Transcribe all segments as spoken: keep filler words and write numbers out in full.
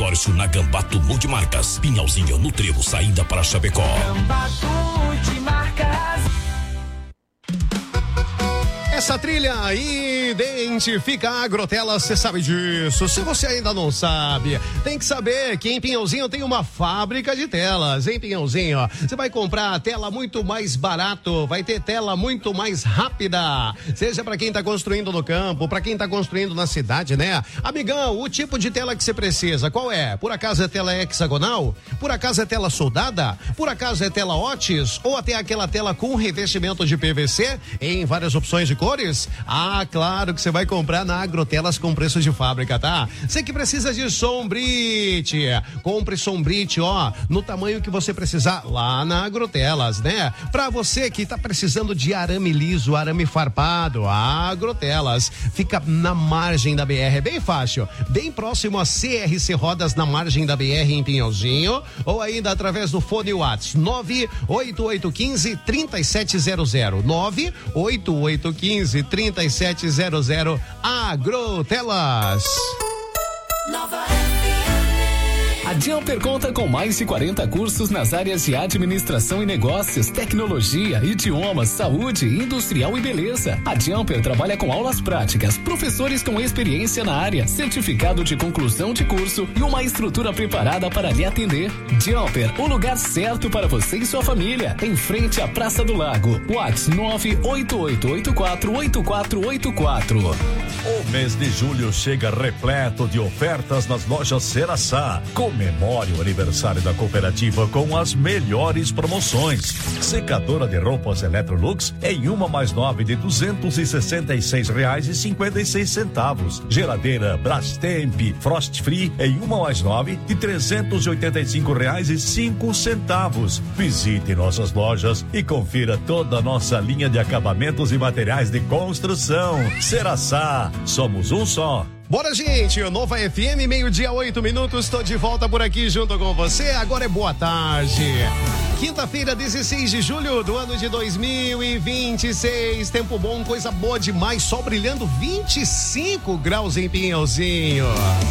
consórcio na Gambato Multimarcas. Pinhalzinho no Trevo, saída para Chapecó. Gambato Multimarcas. Essa trilha identifica a Agrotelas, você sabe disso. Se você ainda não sabe, tem que saber que em Pinhalzinho tem uma fábrica de telas. Em Pinhalzinho, você vai comprar a tela muito mais barato, vai ter tela muito mais rápida. Seja para quem tá construindo no campo, para quem tá construindo na cidade, né? Amigão, o tipo de tela que você precisa, qual é? Por acaso é tela hexagonal? Por acaso é tela soldada? Por acaso é tela Otis? Ou até aquela tela com revestimento de P V C em várias opções de cor? Ah, claro que você vai comprar na Agrotelas com preço de fábrica, tá? Você que precisa de sombrite, compre sombrite, ó, no tamanho que você precisar lá na Agrotelas, né? Pra você que tá precisando de arame liso, arame farpado, a Agrotelas fica na margem da B R, é bem fácil, bem próximo a C R C Rodas, na margem da B R em Pinhalzinho, ou ainda através do fone WhatsApp nove oito oito um cinco, três sete zero zero, nove oito oito um cinco, trinta e sete zero zero. Agrotelas. Nova A Jumper conta com mais de quarenta cursos nas áreas de administração e negócios, tecnologia, idiomas, saúde, industrial e beleza. A Jumper trabalha com aulas práticas, professores com experiência na área, certificado de conclusão de curso e uma estrutura preparada para lhe atender. Jumper, o lugar certo para você e sua família, em frente à Praça do Lago. WhatsApp nove oito oito oito quatro oito quatro oito quatro. O mês de julho chega repleto de ofertas nas lojas Ceraçá. Comemore o aniversário da cooperativa com as melhores promoções. Secadora de roupas Electrolux em uma mais nove de duzentos e sessenta e seis reais e cinquenta e seis centavos. Geladeira Brastemp Frost Free em uma mais nove de trezentos e oitenta e cinco reais e cinco centavos. Visite nossas lojas e confira toda a nossa linha de acabamentos e materiais de construção. Ceraçá, somos um só. Bora, gente, Nova F M, meio-dia, oito minutos, tô de volta por aqui junto com você, agora é boa tarde. Quinta-feira, dezesseis de julho do ano de dois mil e vinte e seis, tempo bom, coisa boa demais, sol brilhando, vinte e cinco graus em Pinhalzinho.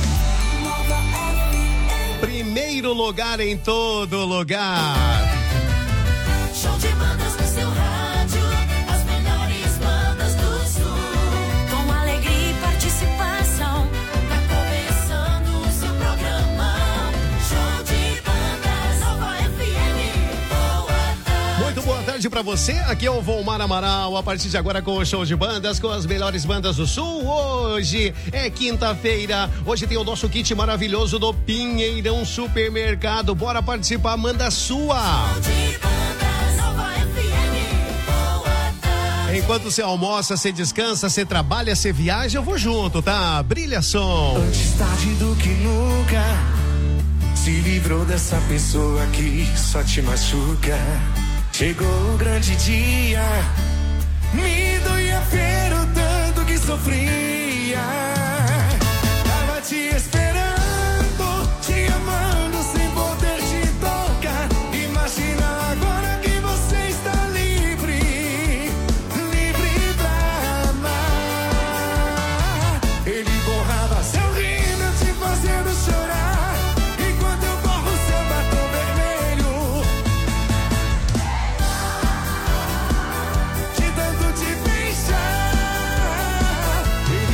Primeiro lugar em todo lugar. Show de bandas no seu rádio, as melhores bandas do sul, com alegria e participação, tá começando o seu programa. Show de bandas, Nova F M, boa tarde. Muito boa tarde pra você, aqui é o Volmar Amaral, a partir de agora com o Show de Bandas, com as melhores bandas do sul. Hoje é quinta-feira, hoje tem o nosso kit maravilhoso do Pinheirão Supermercado, bora participar, manda sua. Show de bandas, Nova F M, boa tarde. Enquanto você almoça, você descansa, você trabalha, você viaja, eu vou junto, tá? Brilha som. Antes tarde do que nunca, se livrou dessa pessoa que só te machuca. Chegou o grande dia, me doía ver o tanto que sofria. Tava te esperando, te amando sem poder te tocar. Imagina agora que você está livre, livre pra amar. Ele borrava seu rímel te fazendo chorar, enquanto eu borro seu batom vermelho. De tanto te beijar, ele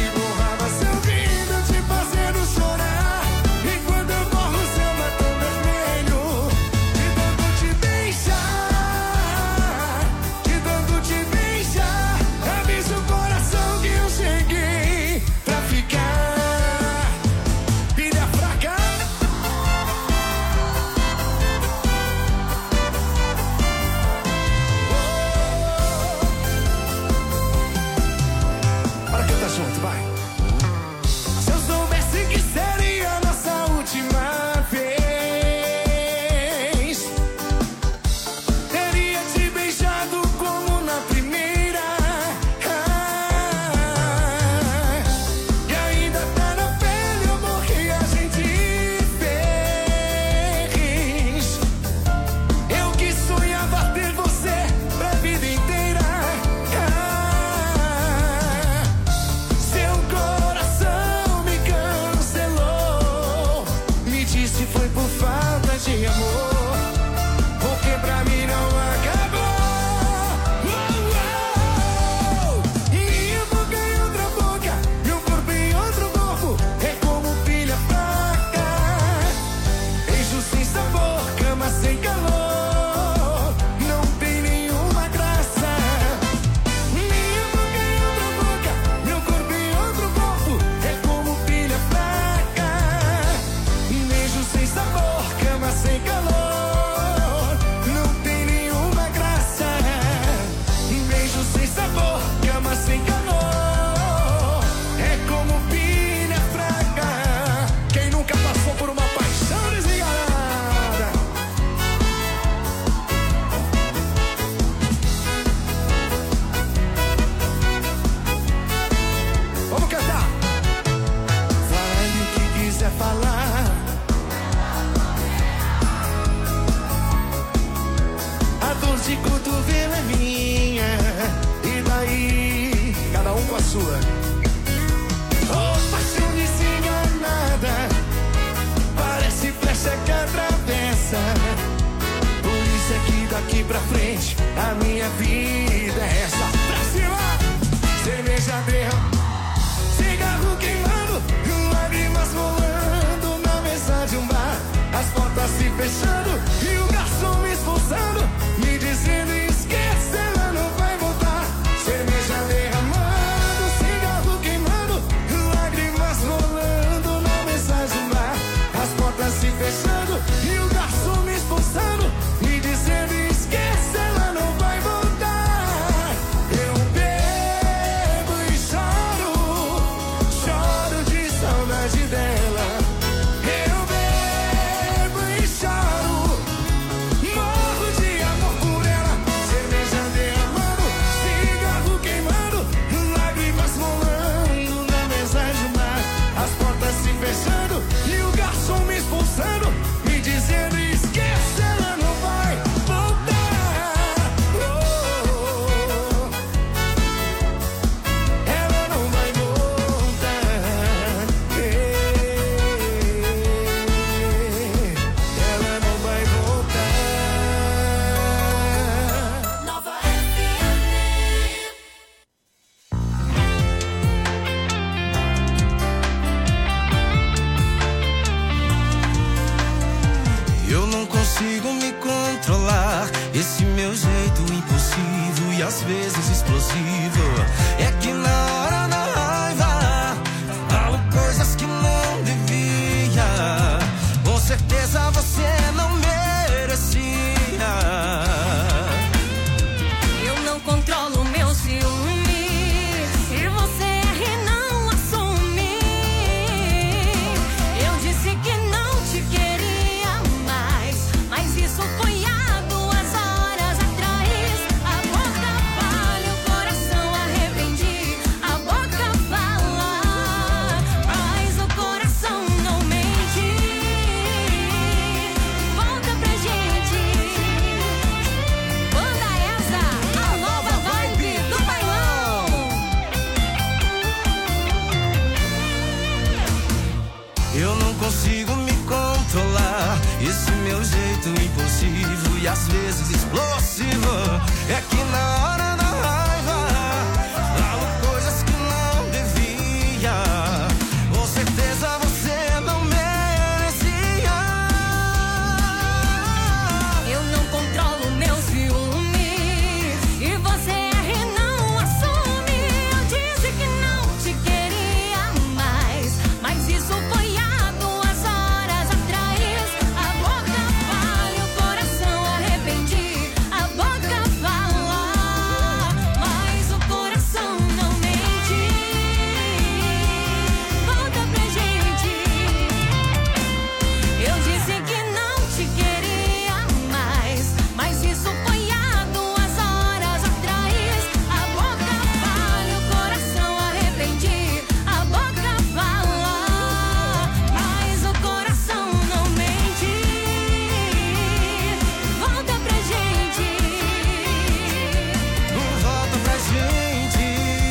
minha vida é essa. Pra cima! Cerveja derramada, cigarro queimando, lágrimas rolando na mesa de um bar. As portas se fechando e o garçom me expulsando, me dizendo esquece, ela não vai voltar. Cerveja derramando, cigarro queimando, lágrimas rolando na mesa de um bar. As portas se fechando e o garçom me expulsando, me dizendo esquece, ela não vai voltar. Eu bebo e choro, choro de saudade dela. Eu bebo e choro, morro de amor por ela. Cerveja derramando, cigarro queimando, lágrimas rolando na mesa de bar. As portas se fechando e o garçom me expulsando, me dizendo esquece, ela não vai voltar. Oh, ela não vai voltar. Ela não vai voltar. Nova F M. Eu não consigo me controlar, esse meu jeito impulsivo e às vezes explosivo. É que na hora da raiva falo coisas que não devia. Com certeza você não merecia. Eu não controlo meu ciúme, se você erra e não assume. Eu disse que não te queria mais, mas isso foi há duas horas atrás. A boca fala e o coração arrependi. A boca fala, mas o coração não mente. Volta pra gente. Banda essa, a nova vibe do bailão. Eu não consigo me controlar, esse meu jeito impulsivo e às vezes explosivo. É que na hora da raiva falo coisas que não devia. Com certeza você não merecia. Eu não controlo meu ciúme, e você erra e não assume. Eu disse que não te queria mais, mas isso foi há duas horas atrás. A boca fala e o coração arrependi. A boca fala, mas o coração não mente. Volta pra gente. Eu disse que não te queria mais, mas isso foi há duas horas atrás. A boca fala e o coração arrependi. A boca fala, mas o coração não mente. Volta pra gente. Volta pra gente.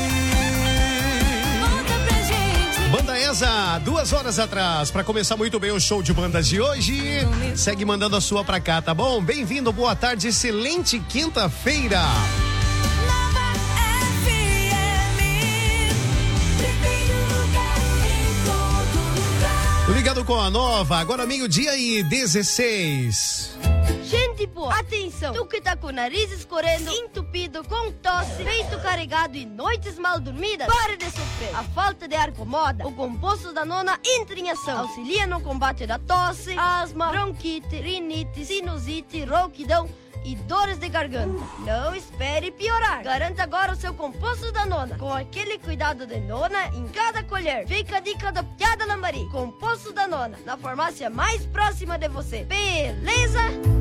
Volta pra gente. Banda Esa, duas horas atrás, pra começar muito bem o show de bandas de hoje. Segue mandando a sua pra cá, tá bom? Bem-vindo, boa tarde, excelente quinta-feira. Nova F M. Primeiro lugar em todo lugar. Ligado com a nova, agora meio-dia e dezesseis. Gente boa, atenção! Tu que tá com o nariz escorrendo, entupido, com tosse, peito carregado e noites mal dormidas, pare de sofrer. A falta de ar incomoda. O composto da nona entra em ação. Auxilia no combate da tosse, asma, bronquite, rinite, sinusite, rouquidão e dores de garganta. Não espere piorar. Garanta agora o seu composto da nona, com aquele cuidado de nona em cada colher. Fica a dica da piada lambari. Composto da nona, na farmácia mais próxima de você. Beleza?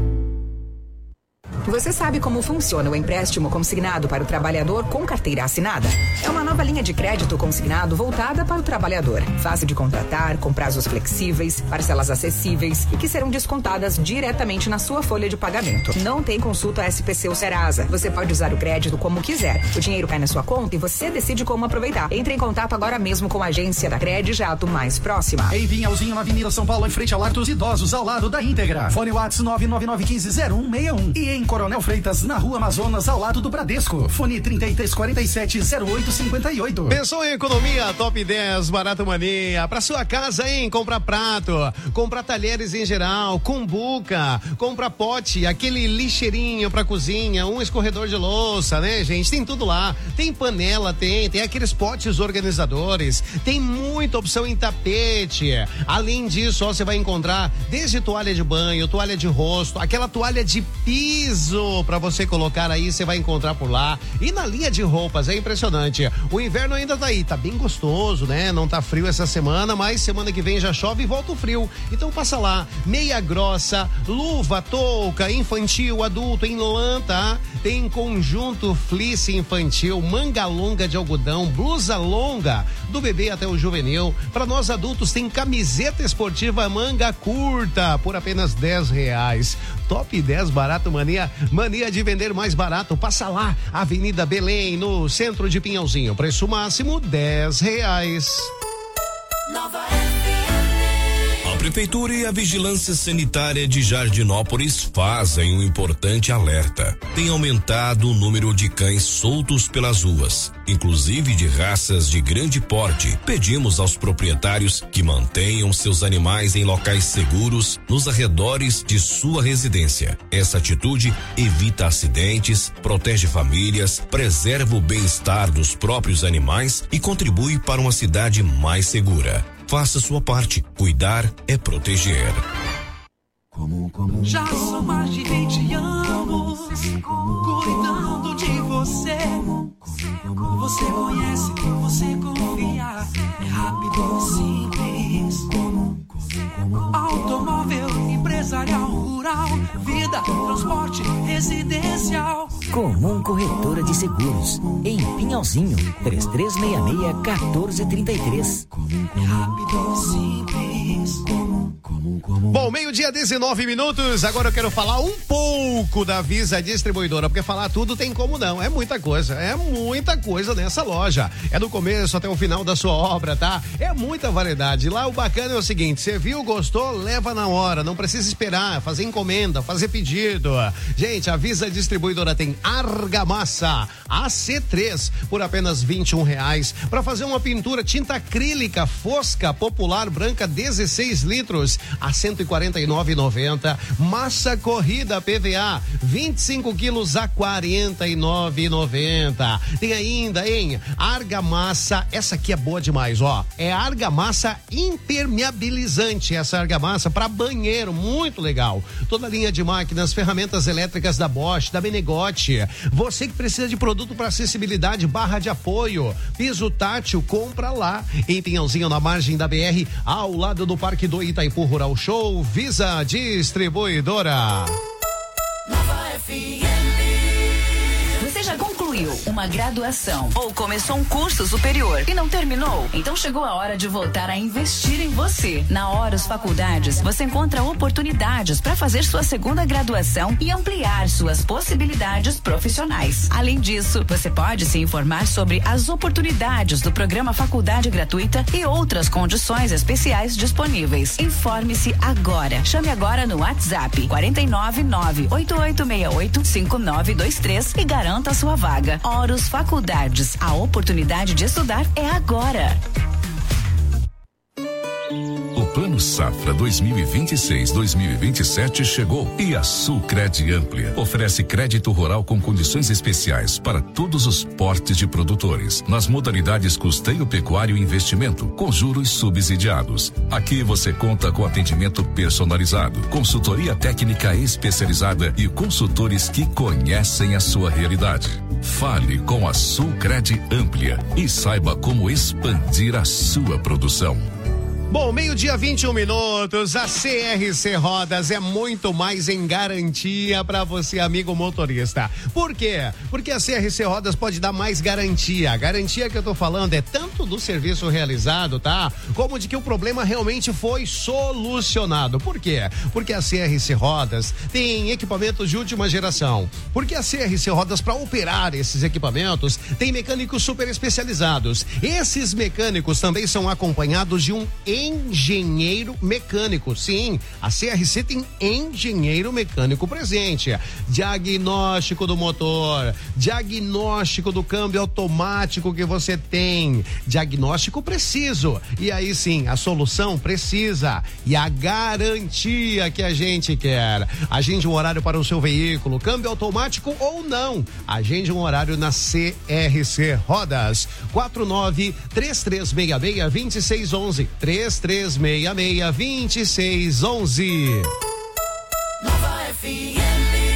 Você sabe como funciona o empréstimo consignado para o trabalhador com carteira assinada? É uma nova linha de crédito consignado voltada para o trabalhador. Fácil de contratar, com prazos flexíveis, parcelas acessíveis e que serão descontadas diretamente na sua folha de pagamento. Não tem consulta S P C ou Serasa. Você pode usar o crédito como quiser. O dinheiro cai na sua conta e você decide como aproveitar. Entre em contato agora mesmo com a agência da Crede Jato mais próxima. Em Pinhalzinho, na Avenida São Paulo, em frente ao Lar dos Idosos, ao lado da Íntegra. Fone WhatsApp nove nove nove um cinco zero um seis um. E em Coronel Freitas, na Rua Amazonas, ao lado do Bradesco. Fone trinta e três quarenta e sete, zero oito cinquenta e oito. Pensou em economia? Top dez Barato Mania. Pra sua casa, hein? Comprar prato, comprar talheres em geral, cumbuca, comprar pote, aquele lixeirinho pra cozinha, um escorredor de louça, né, gente? Tem tudo lá. Tem panela, tem, tem aqueles potes organizadores, tem muita opção em tapete. Além disso, ó, você vai encontrar desde toalha de banho, toalha de rosto, aquela toalha de piso pra você colocar aí, você vai encontrar por lá. E na linha de roupas, é impressionante. O inverno ainda tá aí, tá bem gostoso, né? Não tá frio essa semana, mas semana que vem já chove e volta o frio. Então passa lá, meia grossa, luva, touca, infantil, adulto, em lã, tá? Tem conjunto fleece infantil, manga longa de algodão, blusa longa, do bebê até o juvenil. Para nós adultos tem camiseta esportiva manga curta, por apenas dez reais. Top dez Barato Mania, mania de vender mais barato. Passa lá, Avenida Belém, no centro de Pinhalzinho. Preço máximo dez reais. Nova F M. A Prefeitura e a Vigilância Sanitária de Jardinópolis fazem um importante alerta. Tem aumentado o número de cães soltos pelas ruas, inclusive de raças de grande porte. Pedimos aos proprietários que mantenham seus animais em locais seguros nos arredores de sua residência. Essa atitude evita acidentes, protege famílias, preserva o bem-estar dos próprios animais e contribui para uma cidade mais segura. Faça sua parte. Cuidar é proteger. Já são mais de vinte anos cuidando de você. Você conhece, você confia. É rápido e simples. Automóvel, empresarial, rural, vida, transporte, residencial. Comum Corretora de Seguros, em Pinhalzinho, três três seis seis, um quatro três três. É rápido e simples. Bom, meio-dia, dezenove minutos. Agora eu quero falar um pouco da Visa Distribuidora, porque falar tudo tem como não. É muita coisa, é muita coisa nessa loja. É do começo até o final da sua obra, tá? É muita variedade. Lá o bacana é o seguinte: você viu, gostou, leva na hora. Não precisa esperar, fazer encomenda, fazer pedido. Gente, a Visa Distribuidora tem argamassa A C três por apenas vinte e um reais. Para fazer uma pintura tinta acrílica fosca popular branca dezesseis litros a cento e quarenta e nove reais e noventa centavos. Massa corrida P V A vinte e cinco quilos a quarenta e nove reais e noventa centavos. Tem ainda, hein? Argamassa, essa aqui é boa demais, ó. É argamassa impermeabilizante, essa argamassa para banheiro, muito legal. Toda a linha de máquinas, ferramentas elétricas da Bosch, da Menegote. Você que precisa de produto para acessibilidade, barra de apoio, piso tátil, compra lá em Pinhalzinho, na margem da B R, ao lado do Parque do Itaipu Rural Show. Visa Distribuidora. Nova F M. Você já concluiu uma graduação ou começou um curso superior e não terminou? Então chegou a hora de voltar a investir em você. Na Horus Faculdades, você encontra oportunidades para fazer sua segunda graduação e ampliar suas possibilidades profissionais. Além disso, você pode se informar sobre as oportunidades do programa Faculdade Gratuita e outras condições especiais disponíveis. Informe-se agora. Chame agora no WhatsApp quatro nove nove, oito oito seis oito, cinco nove dois três e garanta sua vaga. Horus Faculdades, a oportunidade de estudar é agora. O Plano Safra dois mil e vinte e seis a dois mil e vinte e sete chegou e a Sulcred Amplia oferece crédito rural com condições especiais para todos os portes de produtores, nas modalidades custeio pecuário e investimento, com juros subsidiados. Aqui você conta com atendimento personalizado, consultoria técnica especializada e consultores que conhecem a sua realidade. Fale com a Sulcred Amplia e saiba como expandir a sua produção. Bom, meio-dia, vinte e um minutos. A C R C Rodas é muito mais em garantia para você, amigo motorista. Por quê? Porque a C R C Rodas pode dar mais garantia. A garantia que eu tô falando é tanto do serviço realizado, tá? Como de que o problema realmente foi solucionado. Por quê? Porque a C R C Rodas tem equipamentos de última geração. Porque a C R C Rodas, para operar esses equipamentos, tem mecânicos super especializados. Esses mecânicos também são acompanhados de um engenheiro mecânico. Sim, a C R C tem engenheiro mecânico presente. Diagnóstico do motor, diagnóstico do câmbio automático que você tem, diagnóstico preciso. E aí sim, a solução precisa e a garantia que a gente quer. Agende um horário para o seu veículo, câmbio automático ou não. Agende um horário na C R C Rodas. quatro nove três três seis seis, dois seis um um, três três seis seis, dois seis um um. Nova F M.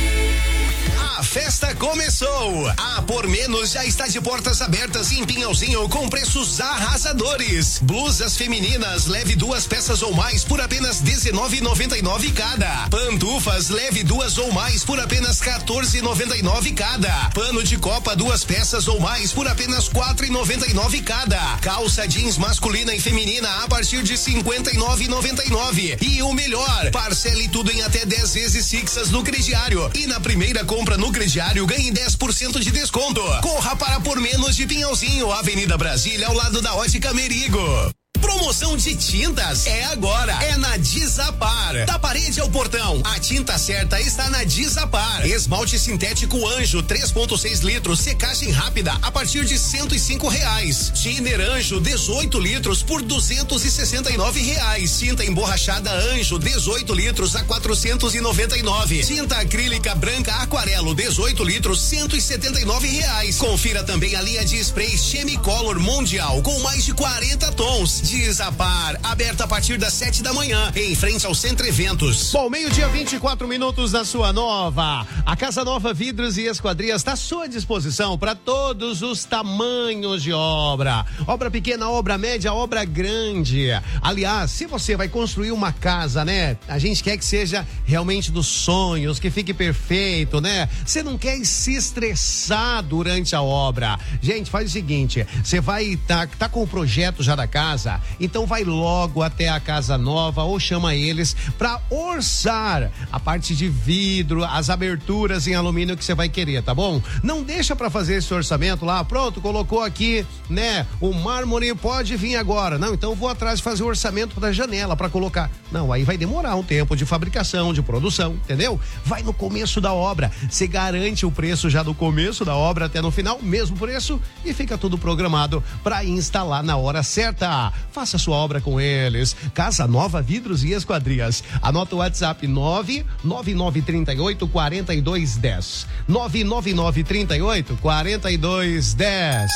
A festa começou. A Por Menos já está de portas abertas em Pinhalzinho com preços arrasadores. Blusas femininas, leve duas peças ou mais por apenas dezenove reais e noventa e nove cada. Pantufas, leve duas ou mais por apenas quatorze reais e noventa e nove cada. Pano de copa, duas peças ou mais por apenas quatro reais e noventa e nove cada. Calça jeans masculina e feminina a partir de cinquenta e nove reais e noventa e nove. E o melhor, parcele tudo em até dez vezes fixas no crediário. E na primeira compra no crediário ganhe dez por cento de desconto. Corra para Por Menos de Pinhalzinho, Avenida Brasília, ao lado da Ótica Merigo. Promoção de tintas é agora, é na Desapar. Da parede ao portão, a tinta certa está na Desapar. Esmalte sintético Anjo, três ponto seis litros, secagem rápida a partir de cento e cinco reais. Thinner Anjo, dezoito litros por duzentos e sessenta e nove reais. Tinta emborrachada Anjo, dezoito litros a quatrocentos e noventa e nove. Tinta acrílica branca Aquarelo, dezoito litros, cento e setenta e nove reais. Confira também a linha de spray Chemicolor Mundial com mais de quarenta tons. Desapar, aberta a partir das sete da manhã, em frente ao Centro Eventos. Bom, meio-dia, vinte e quatro minutos na sua nova. A Casa Nova Vidros e Esquadrias está à sua disposição para todos os tamanhos de obra. Obra pequena, obra média, obra grande. Aliás, se você vai construir uma casa, né? A gente quer que seja realmente dos sonhos, que fique perfeito, né? Você não quer se estressar durante a obra. Gente, faz o seguinte, você vai tá, tá com o projeto já da casa, então vai logo até a Casa Nova ou chama eles para orçar a parte de vidro, as aberturas em alumínio que você vai querer, tá bom? Não deixa para fazer esse orçamento lá, pronto, colocou aqui, né? O mármore pode vir agora. Não, então eu vou atrás de fazer o orçamento da janela para colocar. Não, aí vai demorar um tempo de fabricação, de produção, entendeu? Vai no começo da obra, você garante o preço já do começo da obra até no final, mesmo preço, e fica tudo programado para instalar na hora certa. Faça sua obra com eles. Casa Nova Vidros e Esquadrias. Anota o WhatsApp nove nove nove três oito, quatro dois um zero. nove nove nove três oito, quatro dois um zero.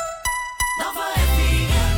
Nova F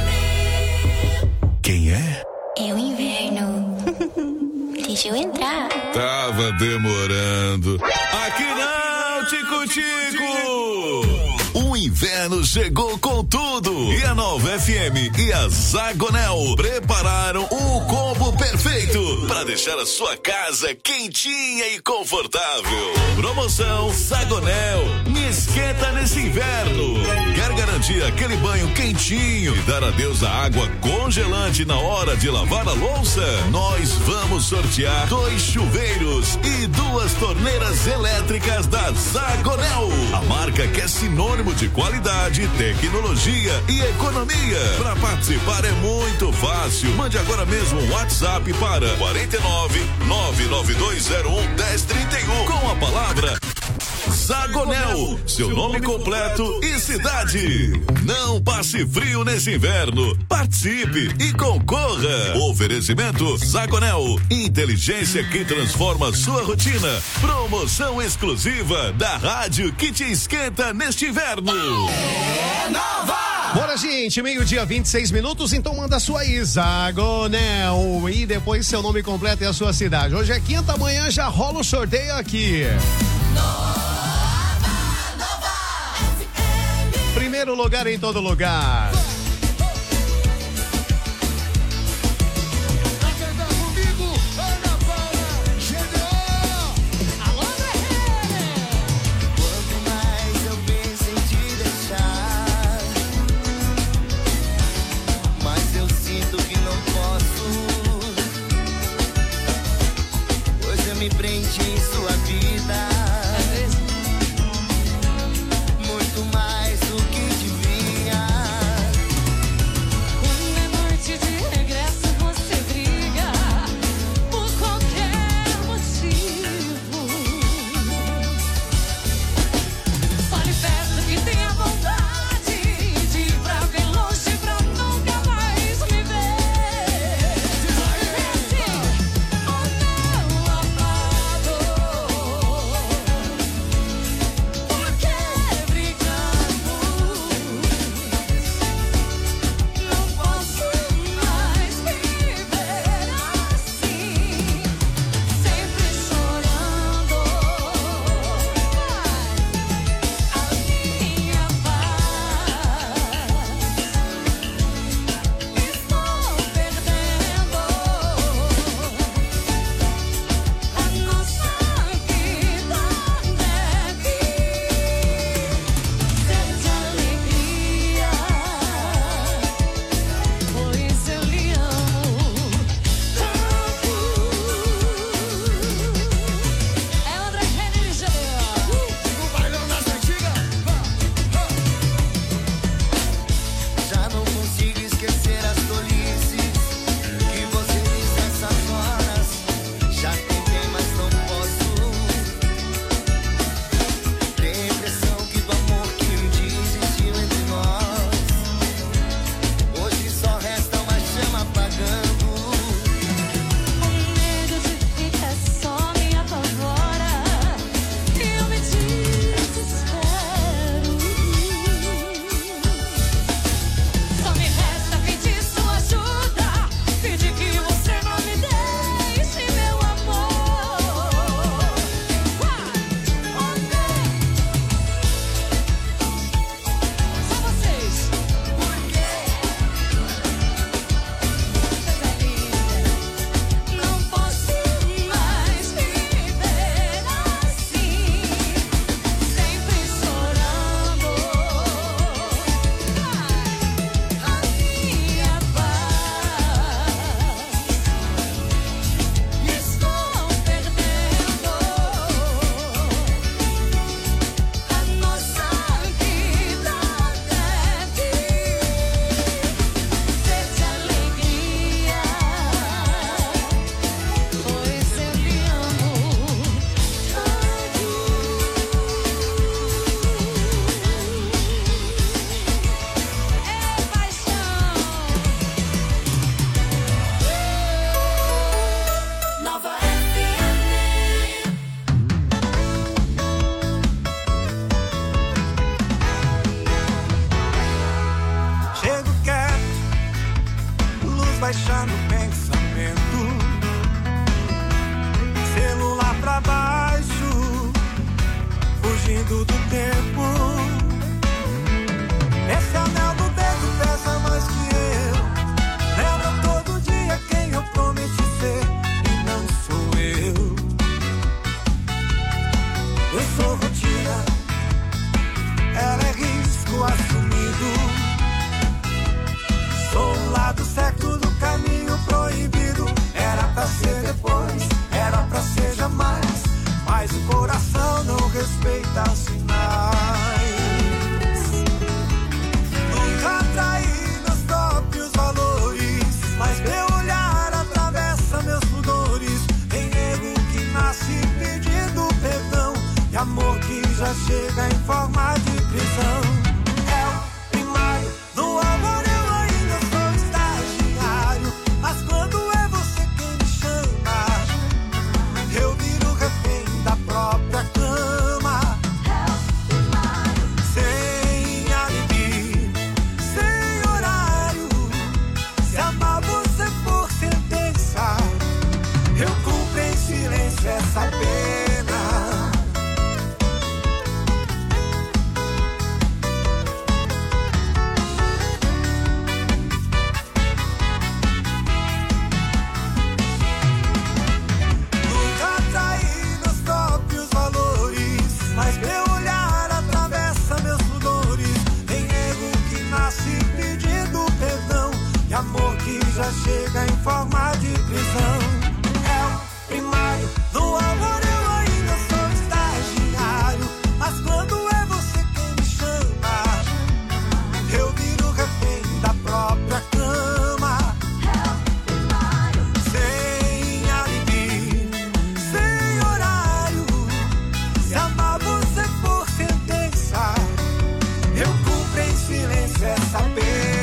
M. Quem é? É o inverno. Deixa eu entrar. Tava demorando. Aqui não, Tico-Tico! O inverno chegou com tudo e a Nova F M e a Zagonel prepararam o combo perfeito para deixar a sua casa quentinha e confortável. Promoção Zagonel, me esquenta nesse inverno. Quer garantir aquele banho quentinho e dar adeus à água congelante na hora de lavar a louça? Nós vamos sortear dois chuveiros e duas torneiras elétricas da Zagonel, a marca que é sinônimo de qualidade, tecnologia e economia. Para participar é muito fácil. Mande agora mesmo um WhatsApp para quarenta e nove, nove nove dois zero um, um zero três um com a palavra Zagonel, seu nome completo e cidade. Não passe frio nesse inverno. Participe e concorra. Oferecimento Zagonel, inteligência que transforma sua rotina. Promoção exclusiva da rádio que te esquenta neste inverno. É nova! Bora, gente, meio-dia, vinte e seis minutos, então manda sua aí, Zagonel, e depois seu nome completo e a sua cidade. Hoje é quinta, amanhã já rola o sorteio aqui. Primeiro lugar em todo lugar. Me prende em sua vida, muito mais do que devia. Quando é noite de regresso, fugindo do tempo. Esse anel no dedo pesa mais que eu. Lembra todo dia quem eu prometi ser e não sou eu. Eu sou rotina, ela é risco assumido. Sou o lado certo do caminho proibido. Era pra ser depois, era pra ser jamais, mas o coração não respeita sinais. Nunca traí meus próprios valores, mas meu olhar atravessa meus pudores. Tem ego que nasce pedindo perdão e amor que já chega em forma de prisão. É o primário do amor. Mas quando é você quem me chama, eu viro refém da própria cama. Sem alibi, sem horário. Se amar você por sentença, eu cumpro em silêncio essa pena. Amor que já chega em forma de prisão. É o primário do amor, eu ainda sou estagiário. Mas quando é você quem me chama, eu viro refém da própria cama. É o primário. Sem alibi, sem horário. Se amar você por sentença, eu cumpro em silêncio essa pena.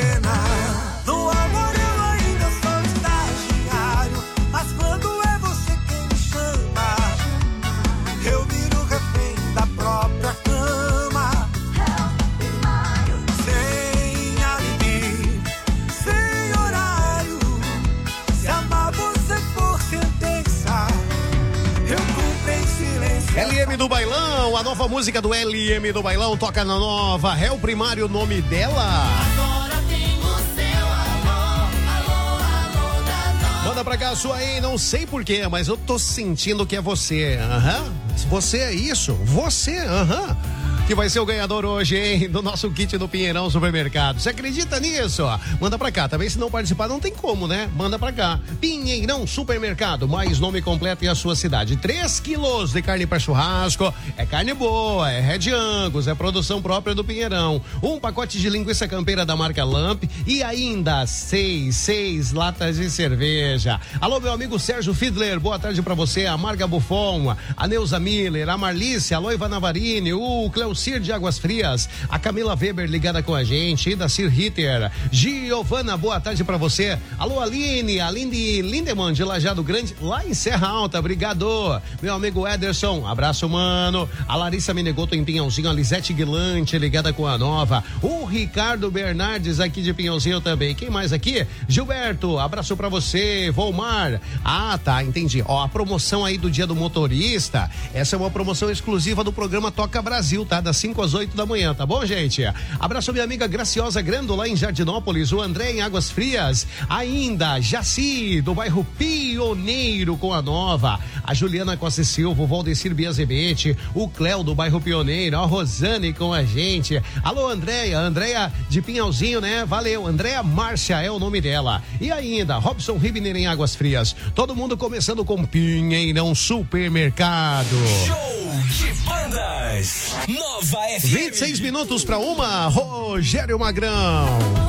L M do Bailão, a nova música do L M do Bailão toca na nova. É o primário, o nome dela. Agora tem o seu alô, alô, alô da nova. Manda pra cá a sua aí, não sei porquê, mas eu tô sentindo que é você. Aham. Uhum. Você é isso, você, aham. Uhum. Que vai ser o ganhador hoje, hein? Do nosso kit do Pinheirão Supermercado. Você acredita nisso? Manda pra cá. Também se não participar, não tem como, né? Manda pra cá. Pinheirão Supermercado, mais nome completo e a sua cidade. três quilos de carne pra churrasco. É carne boa, é Red Angus, é produção própria do Pinheirão. Um pacote de linguiça campeira da marca Lamp e ainda seis, seis latas de cerveja. Alô, meu amigo Sérgio Fiedler, boa tarde pra você. A Marga Buffon, a Neuza Miller, a Marlice, a Loiva Navarini, o Cleo Cir de Águas Frias, a Camila Weber ligada com a gente, e da Cir Ritter, Giovana, boa tarde pra você. Alô, Aline, Aline Lindemann de Lajeado Grande, lá em Serra Alta, obrigado. Meu amigo Ederson, abraço, mano. A Larissa Menegoto em Pinhãozinho, a Lisete Guilante ligada com a nova, o Ricardo Bernardes aqui de Pinhãozinho também. Quem mais aqui? Gilberto, abraço pra você. Volmar, ah, tá, entendi. Ó, a promoção aí do Dia do Motorista, essa é uma promoção exclusiva do programa Toca Brasil, tá? Das cinco às oito da manhã, tá bom, gente? Abraço minha amiga Graciosa Grando lá em Jardinópolis, o André em Águas Frias, ainda Jaci do bairro Pioneiro com a nova, a Juliana Costa e Silva, o Valdecir Biazebete, o Cléo do bairro Pioneiro, a Rosane com a gente. Alô, Andréia, Andréia de Pinhalzinho, né? Valeu, Andréia Márcia é o nome dela. E ainda, Robson Ribner em Águas Frias. Todo mundo começando com Pinheirão Supermercado. Show de bandas. Nova F M. vinte e seis minutos para uma, Rogério Magrão.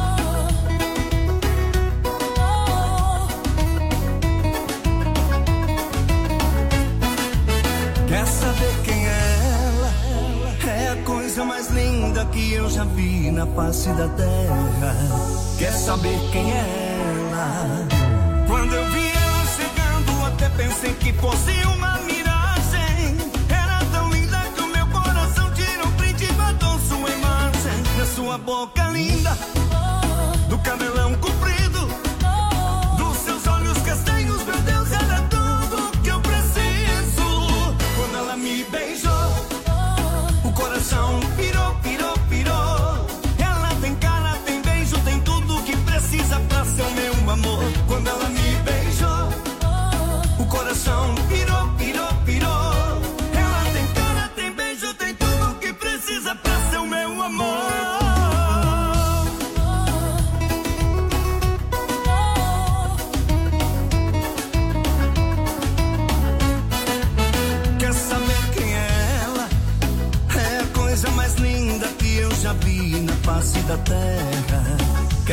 Quer saber quem é ela? É a coisa mais linda que eu já vi na face da terra. Quer saber quem é ela? Quando eu vi ela chegando, até pensei que fosse uma miragem. Era tão linda que o meu coração tirou um print e guardou sua imagem. Na sua boca linda, do cabelão comprido, dos seus olhos castanhos, meu Deus, era tudo que eu preciso. Quando ela me beijou, o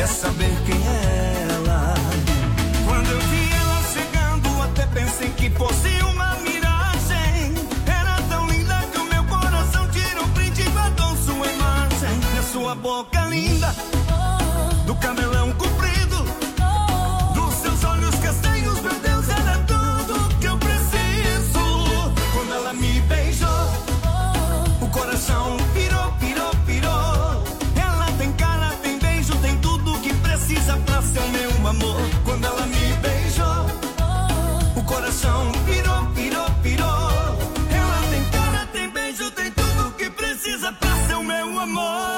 quer saber quem é ela. Quando eu vi ela chegando, até pensei que fosse uma miragem. Era tão linda que o meu coração tirou print e guardou sua imagem. E a sua boca linda, do cabelão comprido, dos seus olhos castanhos, meu Deus, era tudo que eu preciso. Quando ela me beijou, o coração pirou, pirou, pirou. Ela tem cara, tem beijo, tem tudo que precisa pra ser o meu amor. Quando ela me beijou, o coração pirou, pirou, pirou. Ela tem cara, tem beijo, tem tudo que precisa pra ser o meu amor.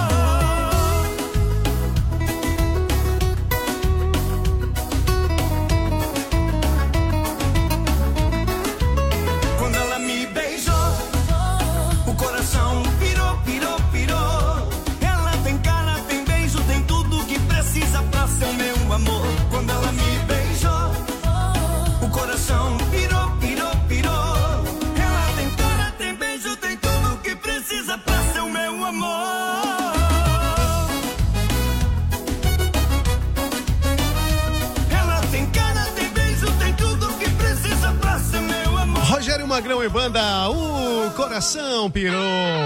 Quando ela me beijou, o coração pirou, pirou, pirou. Ela tem cara, tem beijo, tem tudo que precisa pra ser o meu amor. Ela tem cara, tem beijo, tem tudo que precisa pra ser meu amor. Rogério Magrão e banda, o coração pirou.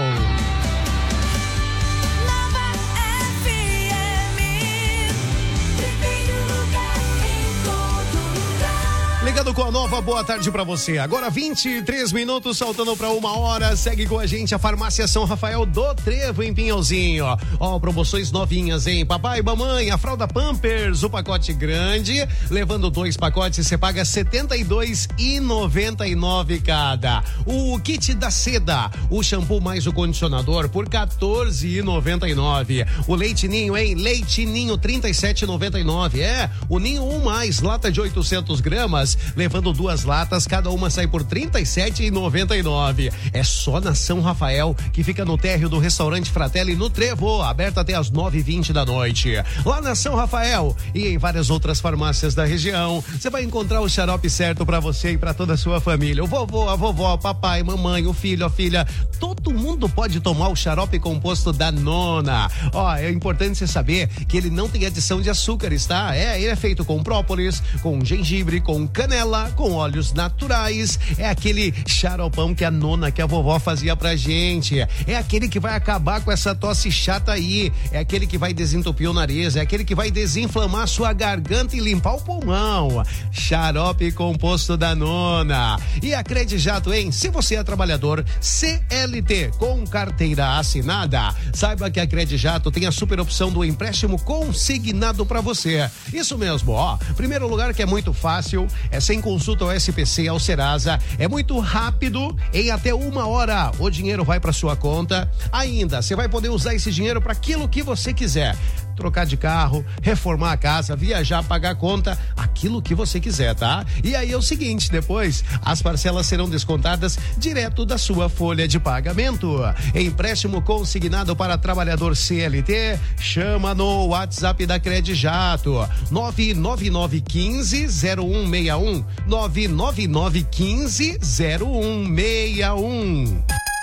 Ligado com a nova, boa tarde pra você. Agora vinte e três minutos, saltando pra uma hora. Segue com a gente a Farmácia São Rafael do Trevo em Pinhalzinho. Ó, ó promoções novinhas, hein? Papai e mamãe, a fralda Pampers, o pacote grande. Levando dois pacotes, você paga setenta e dois reais e noventa e nove centavos cada. O kit da seda, o shampoo mais o condicionador por quatorze reais e noventa e nove centavos. O leite ninho, hein? Leite ninho trinta e sete reais e noventa e nove centavos. É, o ninho um mais, lata de oitocentos gramas. Levando duas latas, cada uma sai por trinta e sete reais e noventa e nove centavos. É só na São Rafael, que fica no térreo do restaurante Fratelli no Trevo, aberto até às nove e vinte da noite. Lá na São Rafael e em várias outras farmácias da região, você vai encontrar o xarope certo para você e para toda a sua família. O vovô, a vovó, o papai, mamãe, o filho, a filha, todo mundo pode tomar o xarope composto da Nona. Ó, é importante você saber que ele não tem adição de açúcares, tá? É, ele é feito com própolis, com gengibre, com canela, com óleos naturais. É aquele xaropão que a nona, que a vovó fazia pra gente. É aquele que vai acabar com essa tosse chata aí. É aquele que vai desentupir o nariz. É aquele que vai desinflamar a sua garganta e limpar o pulmão. Xarope composto da Nona. E a Credijato, hein? Se você é trabalhador C L T com carteira assinada, saiba que a Credijato tem a super opção do empréstimo consignado pra você. Isso mesmo, ó. Primeiro lugar que é muito fácil, é sem consulta ao S P C, ao Serasa, é muito rápido, em até uma hora o dinheiro vai para sua conta. Ainda, você vai poder usar esse dinheiro para aquilo que você quiser. Trocar de carro, reformar a casa, viajar, pagar a conta, aquilo que você quiser, tá? E aí é o seguinte, depois as parcelas serão descontadas direto da sua folha de pagamento. Empréstimo consignado para trabalhador C L T, chama no WhatsApp da Credijato, nove nove nove um cinco zero um seis um, nove nove nove um cinco zero um seis um.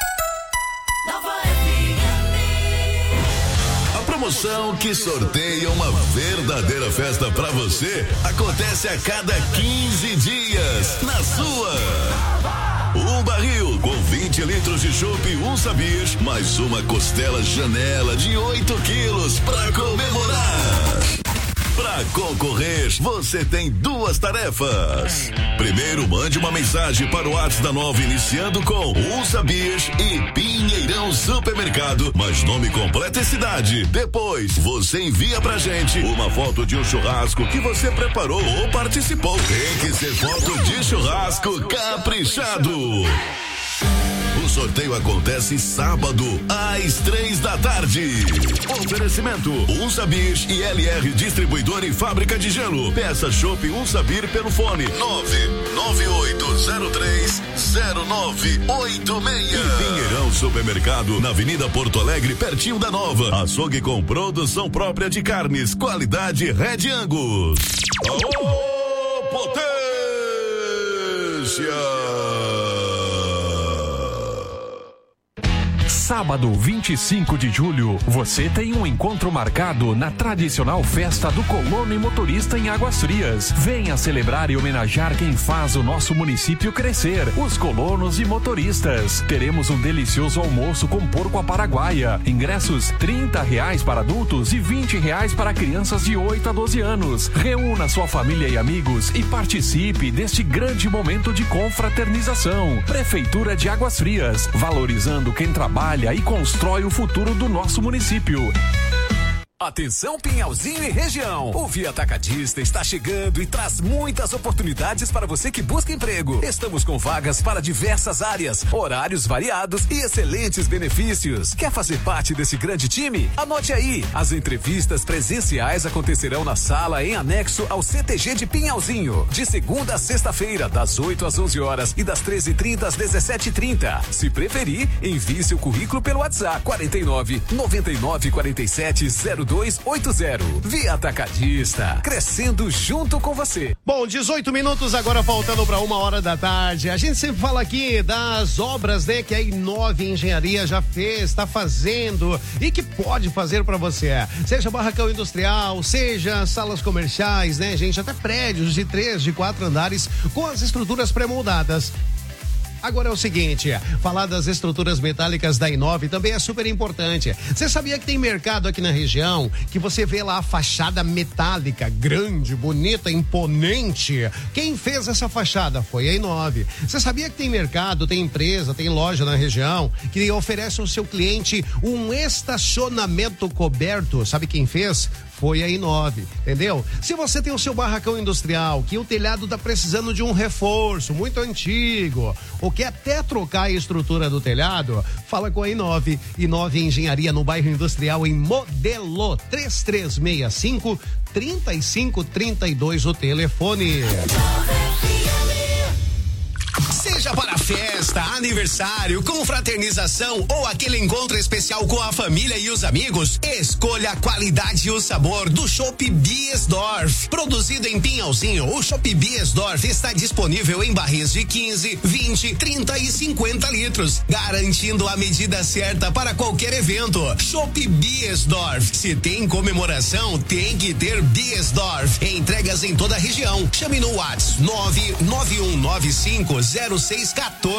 Promoção que sorteia uma verdadeira festa pra você acontece a cada quinze dias na sua. Um barril com vinte litros de chopp, um sabir, mais uma costela Janela de oito quilos pra comemorar. Pra concorrer, você tem duas tarefas. Primeiro, mande uma mensagem para o WhatsApp da Nova, iniciando com um sabir e Pinheirão Supermercado, mas nome completo e cidade. Depois, você envia pra gente uma foto de um churrasco que você preparou ou participou. Tem que ser foto de churrasco caprichado. O sorteio acontece sábado, às três da tarde. Oferecimento: Um Sabir e L R Distribuidor e Fábrica de Gelo. Peça chopp Um Sabir pelo fone nove nove oito zero três zero nove oito seis. E Pinheirão Supermercado, na Avenida Porto Alegre, pertinho da Nova. Açougue com produção própria de carnes, qualidade Red Angus. Aô, potência! Sábado, vinte e cinco de julho, você tem um encontro marcado na tradicional festa do colono e motorista em Águas Frias. Venha celebrar e homenagear quem faz o nosso município crescer, os colonos e motoristas. Teremos um delicioso almoço com porco à paraguaia. Ingressos trinta reais para adultos e vinte reais para crianças de oito a doze anos. Reúna sua família e amigos e participe deste grande momento de confraternização. Prefeitura de Águas Frias, valorizando quem trabalha e constrói o futuro do nosso município. Atenção Pinhalzinho e região, o Via Atacadista está chegando e traz muitas oportunidades para você que busca emprego. Estamos com vagas para diversas áreas, horários variados e excelentes benefícios. Quer fazer parte desse grande time? Anote aí, as entrevistas presenciais acontecerão na sala em anexo ao C T G de Pinhalzinho, de segunda a sexta-feira, das oito às onze horas e das treze e trinta às dezessete e trinta. Se preferir, envie seu currículo pelo WhatsApp quarenta e nove, noventa e nove, quarenta e sete, zero dois oito zero. Via Atacadista, crescendo junto com você. Bom, dezoito minutos agora faltando para uma hora da tarde. A gente sempre fala aqui das obras, né, que a Inove Engenharia já fez, está fazendo e que pode fazer para você. Seja barracão industrial, seja salas comerciais, né, gente, até prédios de três, de quatro andares com as estruturas pré-moldadas. Agora é o seguinte, falar das estruturas metálicas da Inove também é super importante. Você sabia que tem mercado aqui na região que você vê lá a fachada metálica, grande, bonita, imponente? Quem fez essa fachada foi a Inove. Você sabia que tem mercado, tem empresa, tem loja na região que oferece ao seu cliente um estacionamento coberto? Sabe quem fez? Foi a Inove, entendeu? Se você tem o seu barracão industrial, que o telhado tá precisando de um reforço muito antigo, ou quer até trocar a estrutura do telhado, fala com a Inove. Inove Engenharia no bairro Industrial em Modelo. três três seis cinco, três cinco três dois o telefone. Seja para festa, aniversário, confraternização ou aquele encontro especial com a família e os amigos, escolha a qualidade e o sabor do Chopp Biesdorf. Produzido em Pinhalzinho, o Chopp Biesdorf está disponível em barris de quinze, vinte, trinta e cinquenta litros, garantindo a medida certa para qualquer evento. Chopp Biesdorf. Se tem comemoração, tem que ter Biesdorf. Entregas em toda a região. Chame no WhatsApp nove nove um nove cinco zero seis um quatro.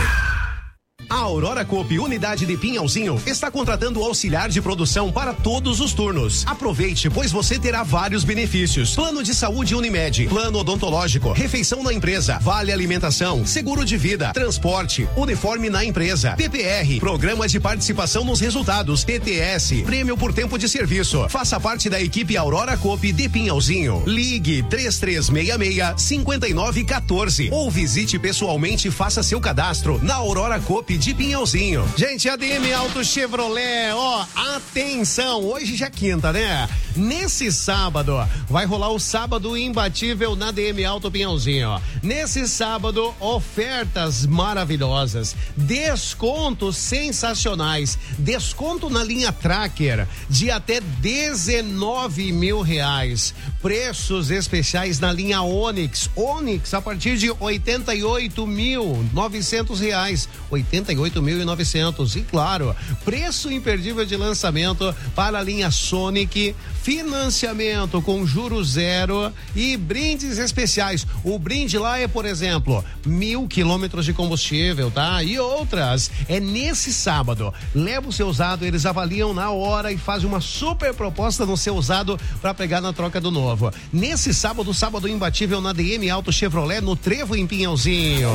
A Aurora Coop, unidade de Pinhalzinho, está contratando auxiliar de produção para todos os turnos. Aproveite, pois você terá vários benefícios. Plano de saúde Unimed, plano odontológico, refeição na empresa, vale alimentação, seguro de vida, transporte, uniforme na empresa, P P R, programa de participação nos resultados, P T S, prêmio por tempo de serviço. Faça parte da equipe Aurora Coop de Pinhalzinho. Ligue três três seis seis, cinco nove um quatro ou visite pessoalmente e faça seu cadastro na Aurora Coop de Pinhalzinho. Gente, A D M Auto Chevrolet, ó, atenção, hoje já é quinta, né? Nesse sábado, vai rolar o sábado imbatível na A D M Auto Pinhalzinho, ó. Nesse sábado, ofertas maravilhosas, descontos sensacionais, desconto na linha Tracker de até dezenove mil reais, preços especiais na linha Onix, Onix a partir de oitenta e oito mil e novecentos reais, oitenta e oito mil e novecentos, e claro, preço imperdível de lançamento para a linha Sonic, financiamento com juros zero e brindes especiais. O brinde lá é, por exemplo, mil quilômetros de combustível, tá? E outras. É nesse sábado. Leva o seu usado, eles avaliam na hora e fazem uma super proposta no seu usado para pegar na troca do novo. Nesse sábado, sábado imbatível na D M Auto Chevrolet, no Trevo em Pinhalzinho.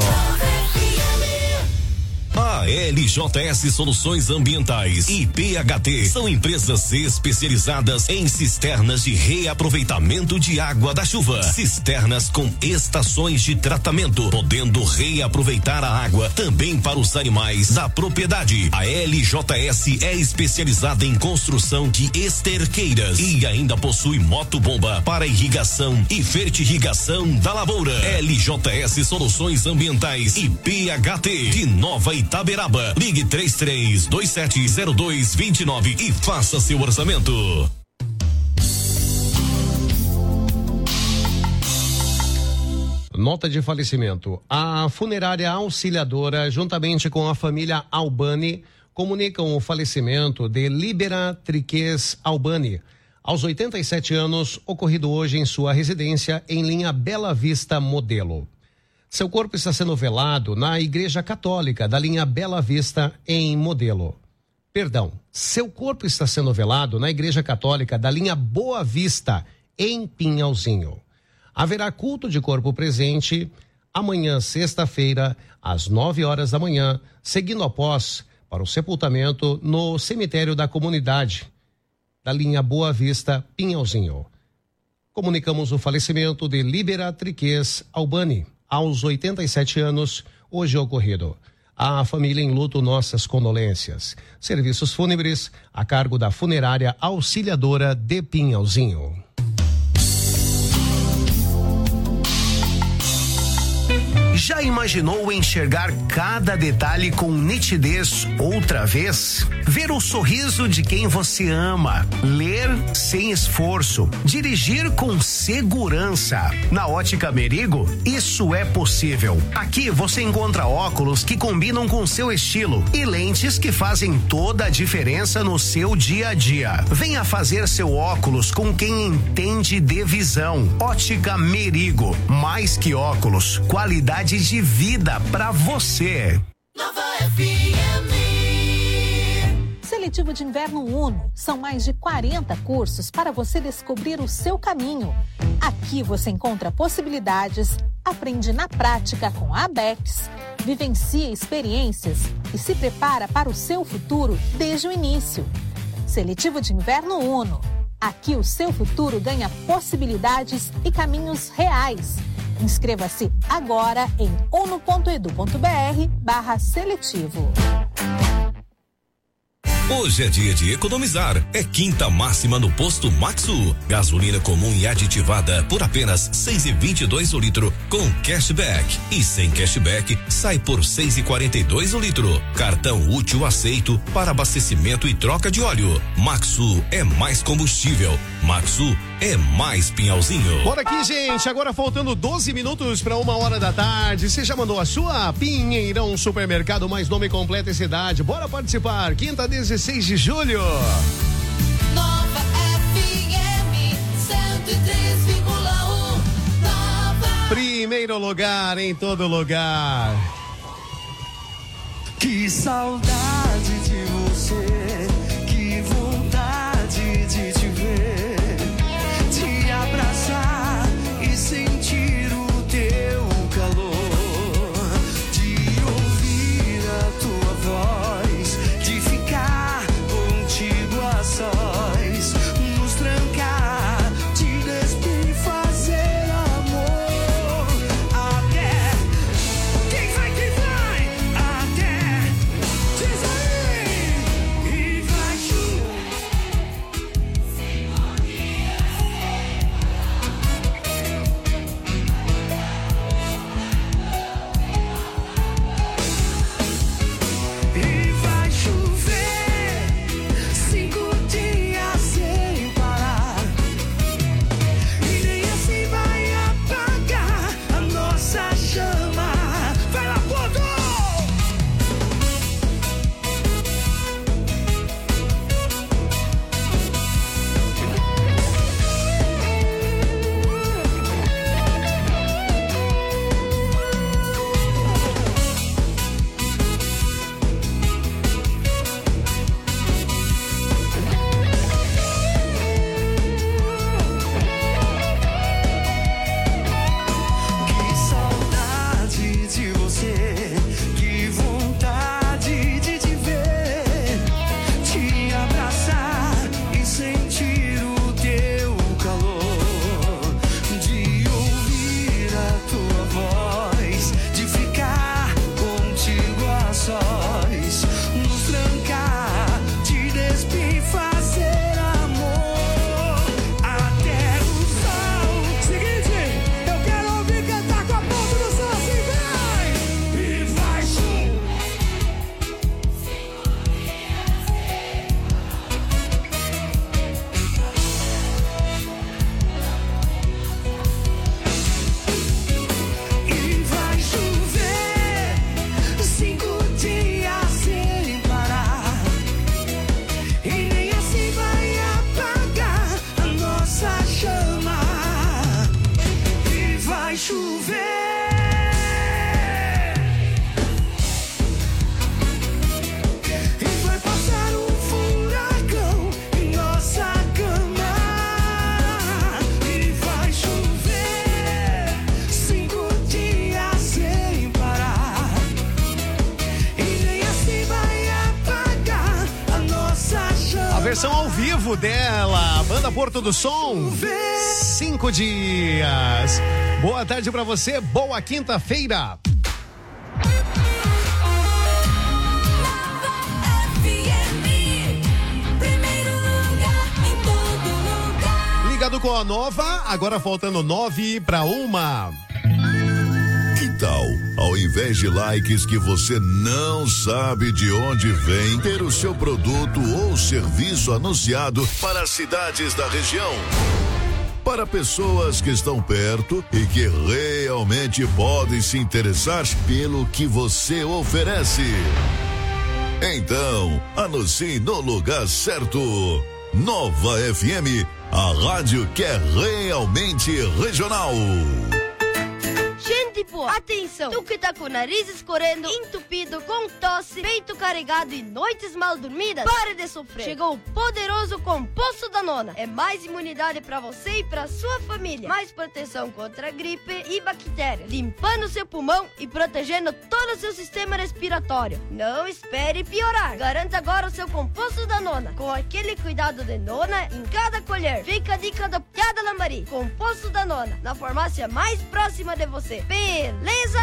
A L J S Soluções Ambientais e P H T são empresas especializadas em cisternas de reaproveitamento de água da chuva. Cisternas com estações de tratamento, podendo reaproveitar a água também para os animais da propriedade. A L J S é especializada em construção de esterqueiras e ainda possui motobomba para irrigação e fertirrigação da lavoura. L J S Soluções Ambientais e P H T de Nova Itaberaba. Ligue três três dois sete zero dois dois nove e faça seu orçamento. Nota de falecimento. A funerária Auxiliadora, juntamente com a família Albani, comunicam o falecimento de Libera Triques Albani, aos oitenta e sete anos, ocorrido hoje em sua residência em linha Bela Vista Modelo. Seu corpo está sendo velado na Igreja Católica da linha Bela Vista em Modelo. Perdão, seu corpo está sendo velado na Igreja Católica da linha Boa Vista em Pinhalzinho. Haverá culto de corpo presente amanhã, sexta-feira, às nove horas da manhã, seguindo após para o sepultamento no cemitério da comunidade da linha Boa Vista, Pinhalzinho. Comunicamos o falecimento de Libera Triques Albani, aos oitenta e sete anos, hoje ocorrido. A família em luto, nossas condolências. Serviços fúnebres a cargo da Funerária Auxiliadora de Pinhalzinho. Já imaginou enxergar cada detalhe com nitidez outra vez? Ver o sorriso de quem você ama, ler sem esforço, dirigir com segurança. Na Ótica Merigo, isso é possível. Aqui você encontra óculos que combinam com seu estilo e lentes que fazem toda a diferença no seu dia a dia. Venha fazer seu óculos com quem entende de visão. Ótica Merigo, mais que óculos, qualidade de vida pra você. Nova F M. Seletivo de Inverno Uno. São mais de quarenta cursos para você descobrir o seu caminho. Aqui você encontra possibilidades, aprende na prática com a Abex, vivencia experiências e se prepara para o seu futuro desde o início. Seletivo de Inverno Uno. Aqui o seu futuro ganha possibilidades e caminhos reais. Inscreva-se agora em uno.edu.br barra seletivo. Hoje é dia de economizar. É quinta máxima no posto Maxu. Gasolina comum e aditivada por apenas seis e vinte e dois o litro com cashback. E sem cashback sai por seis e quarenta e dois o litro. Cartão útil aceito para abastecimento e troca de óleo. Maxu é mais combustível. Maxu é mais Pinhalzinho. Bora aqui, gente. Agora faltando doze minutos para uma hora da tarde. Você já mandou a sua? Pinheirão Supermercado, mais nome completo e cidade. Bora participar. Quinta, dezesseis de julho. Nova F M cento e três vírgula um. Nova. Primeiro lugar em todo lugar. Que saudade de você. Que vontade de te ver. Te abraçar e sentir o teu calor. De ouvir a tua voz. De ficar contigo a sós. Nos trancar, te despir, fazer amor. Até quem vai, quem vai? Até diz aí. versão ao vivo dela, Banda Porto do Som. Cinco dias. Boa tarde pra você, boa quinta-feira. Ligado com a Nova, agora faltando nove para uma. Que tal, ao invés de likes que você não sabe de onde vem, ter o seu produto ou serviço anunciado para as cidades da região? Para pessoas que estão perto e que realmente podem se interessar pelo que você oferece. Então, anuncie no lugar certo. Nova F M, a rádio que é realmente regional. Gente, pô, atenção! Tu que tá com o nariz escorrendo, entupido, com tosse, peito carregado e noites mal dormidas, pare de sofrer. Chegou o poderoso composto da nona. É mais imunidade pra você e pra sua família. Mais proteção contra gripe e bactérias. Limpando seu pulmão e protegendo todo o seu sistema respiratório. Não espere piorar. Garanta agora o seu composto da nona. Com aquele cuidado de nona em cada colher. Fica a dica da Piada Lambari. Composto da nona. Na farmácia mais próxima de você. Beleza?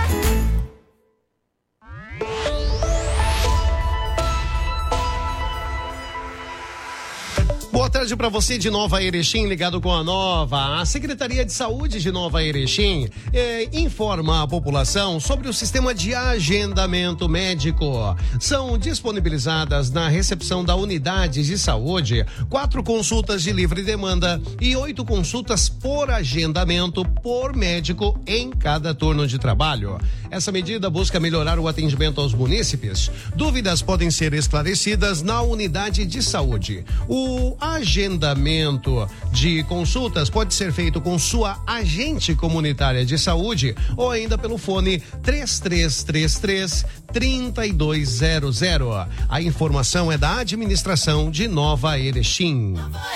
Boa tarde para você de Nova Erechim, ligado com a Nova. A Secretaria de Saúde de Nova Erechim eh, informa a população sobre o sistema de agendamento médico. São disponibilizadas na recepção da unidade de saúde quatro consultas de livre demanda e oito consultas por agendamento por médico em cada turno de trabalho. Essa medida busca melhorar o atendimento aos munícipes. Dúvidas podem ser esclarecidas na unidade de saúde. O agendamento de consultas pode ser feito com sua agente comunitária de saúde ou ainda pelo fone três três três três, três dois zero zero. A informação é da administração de Nova Erechim.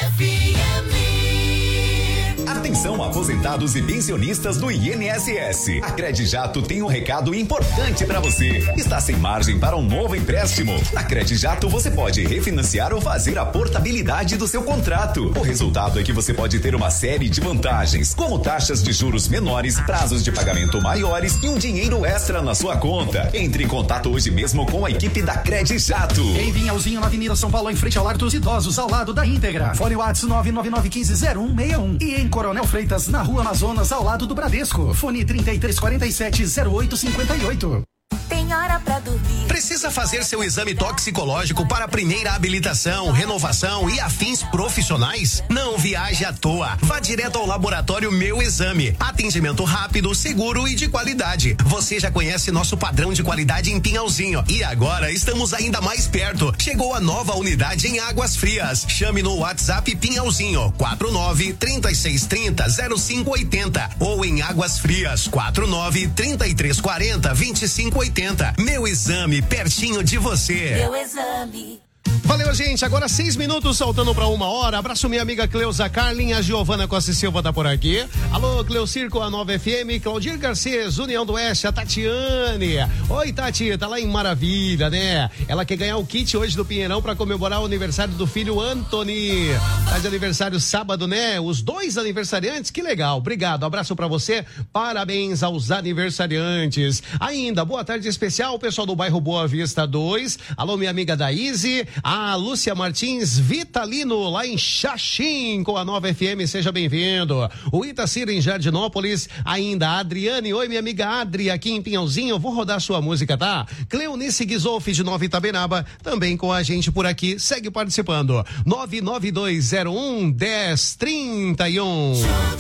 Atenção, aposentados e pensionistas do I N S S. A Credijato tem um recado importante para você. Está sem margem para um novo empréstimo? Na Credijato você pode refinanciar ou fazer a portabilidade do seu contrato. O resultado é que você pode ter uma série de vantagens, como taxas de juros menores, prazos de pagamento maiores e um dinheiro extra na sua conta. Entre em contato hoje mesmo com a equipe da Credijato. Em Pinhalzinho, na Avenida São Paulo, em frente ao Lar dos Idosos, ao lado da Íntegra. Fone WhatsApp nove nove nove um cinco zero um seis um. E em Coronel Freitas, na Rua Amazonas, ao lado do Bradesco. Fone trinta e três quarenta e sete, zero oito cinquenta e oito. Tem hora pra dormir. Precisa fazer seu exame toxicológico para a primeira habilitação, renovação e afins profissionais? Não viaje à toa. Vá direto ao laboratório Meu Exame. Atendimento rápido, seguro e de qualidade. Você já conhece nosso padrão de qualidade em Pinhalzinho. E agora estamos ainda mais perto. Chegou a nova unidade em Águas Frias. Chame no WhatsApp Pinhalzinho quatro nove, três seis três zero, zero cinco oito zero ou em Águas Frias quatro nove, trinta e três quarenta, vinte e cinco oitenta. Meu Exame, pertinho de você. Meu Exame. Valeu, gente. Agora seis minutos, saltando para uma hora. Abraço minha amiga Cleusa Carlin, a Giovana Costa Silva tá por aqui. Alô, Cleucirco, a Nova F M, Claudir Garcês, União do Oeste, a Tatiane. Oi, Tati, tá lá em Maravilha, né? Ela quer ganhar o kit hoje do Pinheirão para comemorar o aniversário do filho Anthony. Tá de aniversário sábado, né? Os dois aniversariantes, que legal. Obrigado, abraço para você. Parabéns aos aniversariantes. Ainda, boa tarde especial, pessoal do bairro Boa Vista dois. Alô, minha amiga Daíse. A Lúcia Martins Vitalino, lá em Xaxim, com a Nova F M, seja bem-vindo. O Itacira, em Jardinópolis, ainda a Adriane, oi minha amiga Adri, aqui em Pinhalzinho, vou rodar sua música, tá? Cleonice Guizolfi, de Nova Itaberaba, também com a gente por aqui, segue participando. nove nove dois zero um, um zero três um.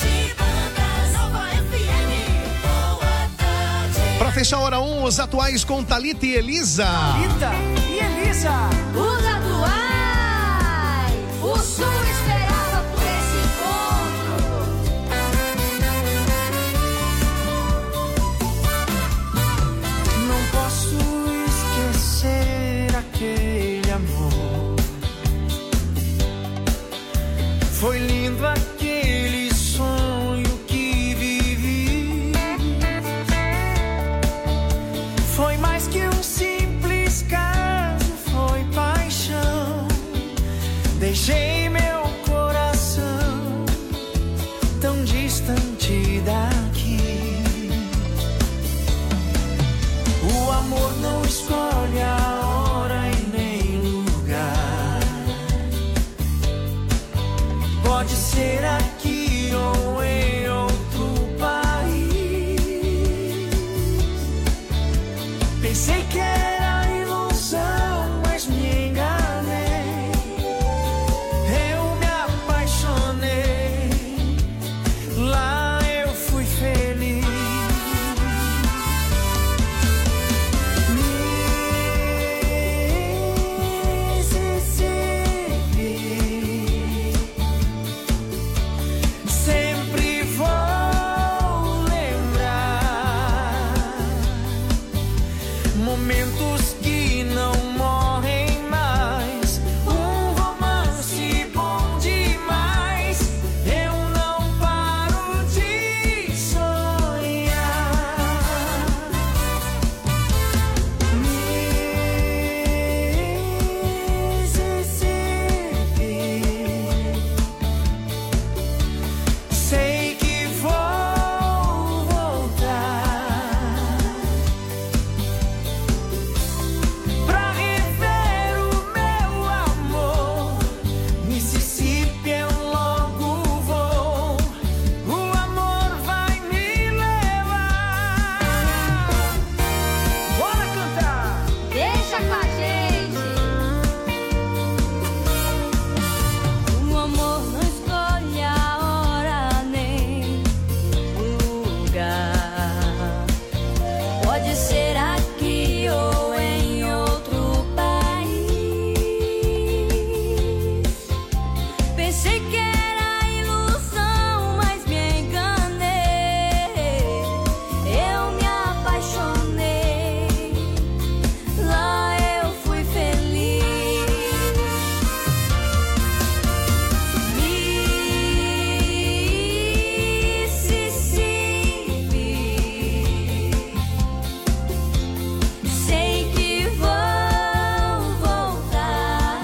Pra fechar a hora um, os atuais com Thalita e Elisa. Thalita e Elisa. Os atuais. O Sul esperava por esse encontro. Não posso esquecer aquele amor. Foi lindo aquele sonho que vivi. Foi mais que um simples caso, foi paixão. Deixei escolhe a hora e nem lugar. Pode ser aqui ou em outro país. Pensei que era ilusão, mas me enganei. Eu me apaixonei, lá eu fui feliz. Sempre vou lembrar momentos que não morrem mais. Um romance bom demais. Eu não paro de sonhar. Mississippi, sei que vou voltar pra rever o meu amor. Mississippi, eu logo vou. O amor vai me levar. Bora cantar! Deixa com a gente. O amor não escolhe a hora nem o lugar. Pode ser aqui ou em outro país. Pensei que era ilusão, mas me enganei. Eu me apaixonei, lá eu fui feliz. Mississippi, sei que vou voltar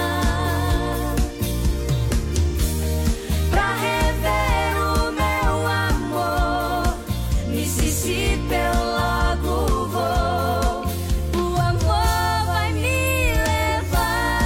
pra rever o meu amor. Mississippi, eu logo vou. O amor vai me levar.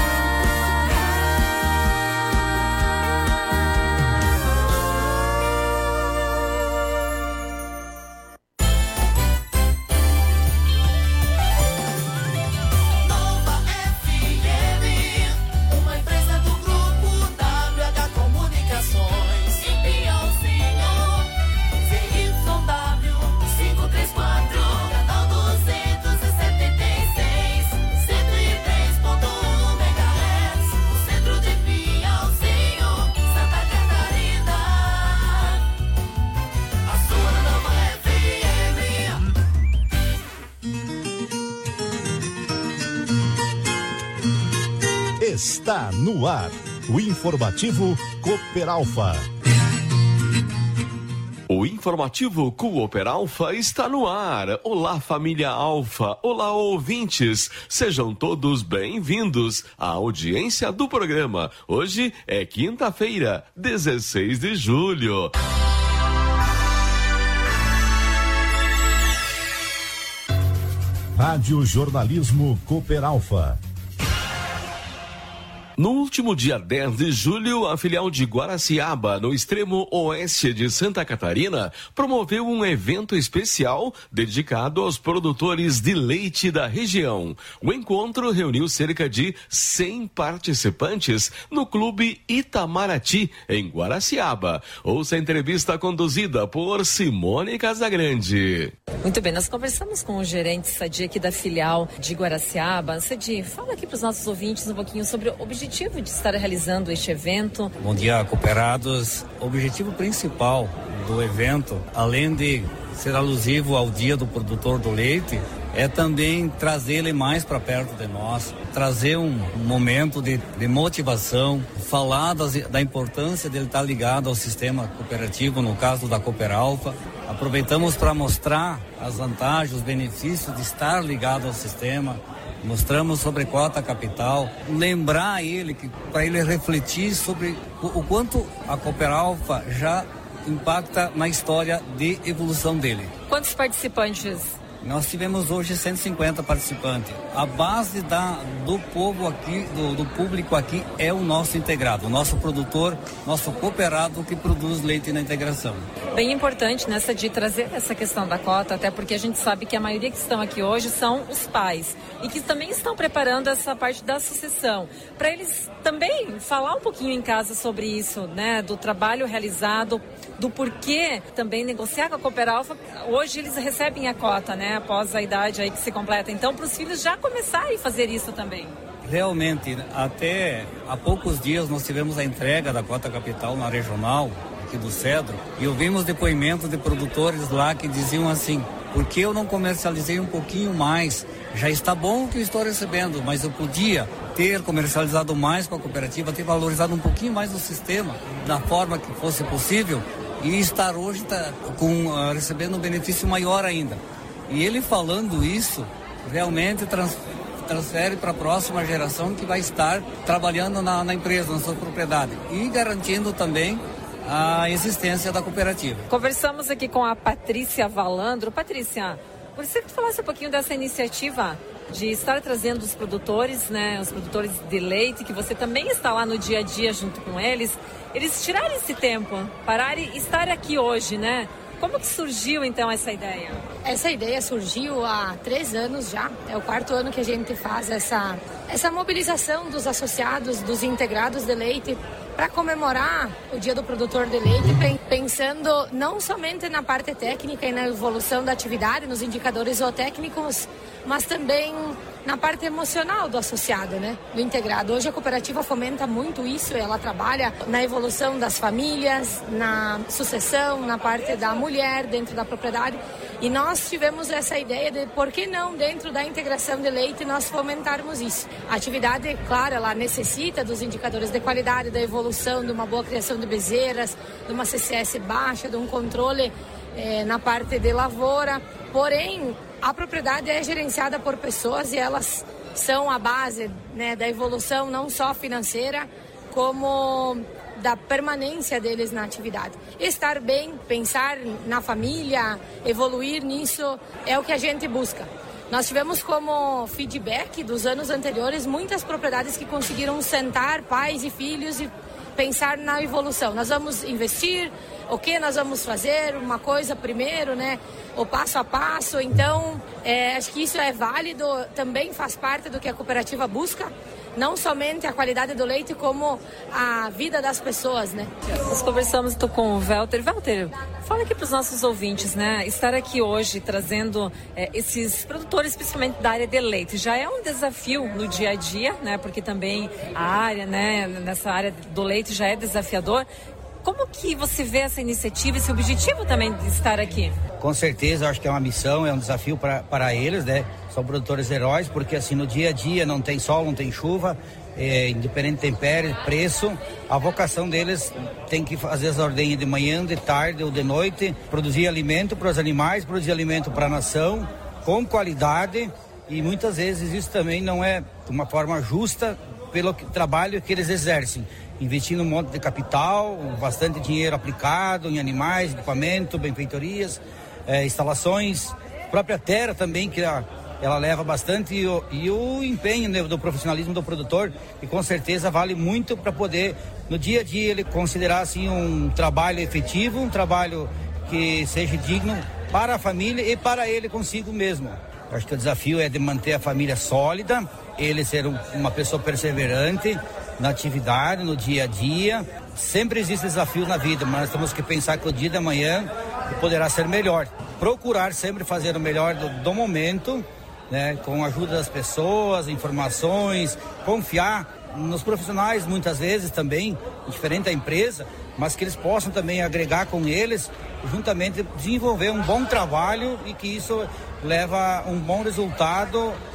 Nova F M, uma empresa do grupo W H Comunicações. Em Pinhalzinho, C Y W quinhentos e trinta e quatro, canal duzentos e setenta e seis, cento e três ponto um megahertz, no centro de Pinhalzinho, Santa Catarina. A sua Nova F M. Está no ar o informativo Cooper Alfa. O informativo Cooper Alfa está no ar. Olá, família Alfa. Olá, ouvintes. Sejam todos bem-vindos à audiência do programa. Hoje é quinta-feira, dezesseis de julho. Rádio Jornalismo Cooper Alfa. No último dia dez de julho, a filial de Guaraciaba, no extremo oeste de Santa Catarina, promoveu um evento especial dedicado aos produtores de leite da região. O encontro reuniu cerca de cem participantes no Clube Itamaraty, em Guaraciaba. Ouça a entrevista conduzida por Simone Casagrande. Muito bem, nós conversamos com o gerente Sadi aqui da filial de Guaraciaba. Sadi, fala aqui para os nossos ouvintes um pouquinho sobre o objetivo de estar realizando este evento. Bom dia, cooperados. O objetivo principal do evento, além de ser alusivo ao Dia do Produtor do Leite, é também trazer ele mais para perto de nós, trazer um, um momento de, de motivação, falar das, da importância dele estar ligado ao sistema cooperativo, no caso da Cooper Alfa. Aproveitamos para mostrar as vantagens, os benefícios de estar ligado ao sistema. Mostramos sobre cota capital, lembrar ele, que para ele refletir sobre o, o quanto a Cooper Alfa já impacta na história de evolução dele. Quantos participantes? Nós tivemos hoje cento e cinquenta participantes. A base da, do povo aqui, do, do público aqui é o nosso integrado, o nosso produtor, nosso cooperado que produz leite na integração. Bem importante nessa de trazer essa questão da cota, até porque a gente sabe que a maioria que estão aqui hoje são os pais e que também estão preparando essa parte da sucessão, para eles também falar um pouquinho em casa sobre isso, né, do trabalho realizado, do porquê também negociar com a Cooperalfa. Hoje eles recebem a cota, né, após a idade aí que se completa, então para os filhos já começarem a fazer isso também. Realmente, até há poucos dias nós tivemos a entrega da cota capital na regional aqui do Cedro e ouvimos depoimentos de produtores lá que diziam assim: por que eu não comercializei um pouquinho mais? Já está bom o que eu estou recebendo, mas eu podia ter comercializado mais com a cooperativa, ter valorizado um pouquinho mais o sistema, da forma que fosse possível, e estar hoje tá, com, uh, recebendo um benefício maior ainda. E ele falando isso, realmente trans, transfere para a próxima geração que vai estar trabalhando na, na empresa, na sua propriedade, e garantindo também a existência da cooperativa. Conversamos aqui com a Patrícia Valandro. Patrícia, gostaria que tu falasse um pouquinho dessa iniciativa de estar trazendo os produtores, né, os produtores de leite, que você também está lá no dia a dia junto com eles, eles tirarem esse tempo, pararem e estar aqui hoje, né? Como que surgiu então essa ideia? Essa ideia surgiu há três anos já, é o quarto ano que a gente faz essa, essa mobilização dos associados, dos integrados de leite, para comemorar o Dia do Produtor de Leite, pensando não somente na parte técnica e na evolução da atividade, nos indicadores zootécnicos, mas também na parte emocional do associado, né? Do integrado. Hoje a cooperativa fomenta muito isso, ela trabalha na evolução das famílias, na sucessão, na parte da mulher dentro da propriedade. E nós tivemos essa ideia de por que não dentro da integração de leite nós fomentarmos isso. A atividade, claro, ela necessita dos indicadores de qualidade, da evolução, de uma boa criação de bezerras, de uma C C S baixa, de um controle eh, na parte de lavoura. Porém, a propriedade é gerenciada por pessoas e elas são a base, né, da evolução não só financeira, como da permanência deles na atividade. Estar bem, pensar na família, evoluir nisso, é o que a gente busca. Nós tivemos como feedback dos anos anteriores muitas propriedades que conseguiram sentar pais e filhos e pensar na evolução. Nós vamos investir, o que nós vamos fazer, uma coisa primeiro, né? O passo a passo. Então, é, acho que isso é válido, também faz parte do que a cooperativa busca. Não somente a qualidade do leite, como a vida das pessoas, né? Nós conversamos tô com o Walter. Walter, fala aqui para os nossos ouvintes, né? Estar aqui hoje trazendo é, esses produtores, principalmente da área de leite, já é um desafio no dia a dia, né? Porque também a área, né? Nessa área do leite já é desafiador. Como que você vê essa iniciativa, esse objetivo também de estar aqui? Com certeza, acho que é uma missão, é um desafio para para eles, né? São produtores heróis, porque assim, no dia a dia não tem sol, não tem chuva, é, independente de tempero, preço, a vocação deles tem que fazer as ordenhas de manhã, de tarde ou de noite, produzir alimento para os animais, produzir alimento para a nação, com qualidade, e muitas vezes isso também não é de uma forma justa pelo trabalho que eles exercem. Investindo um monte de capital, bastante dinheiro aplicado em animais, equipamento, benfeitorias, eh, instalações, própria terra também, que a, ela leva bastante, e o, e o empenho, né, do profissionalismo do produtor, que com certeza vale muito para poder, no dia a dia, ele considerar assim, um trabalho efetivo, um trabalho que seja digno para a família e para ele consigo mesmo. Acho que o desafio é de manter a família sólida, ele ser um, uma pessoa perseverante na atividade, no dia a dia. Sempre existe desafio na vida, mas nós temos que pensar que o dia de amanhã poderá ser melhor. Procurar sempre fazer o melhor do, do momento, né, com a ajuda das pessoas, informações, confiar nos profissionais muitas vezes também, diferente da empresa, mas que eles possam também agregar com eles, juntamente desenvolver um bom trabalho e que isso leva a um bom resultado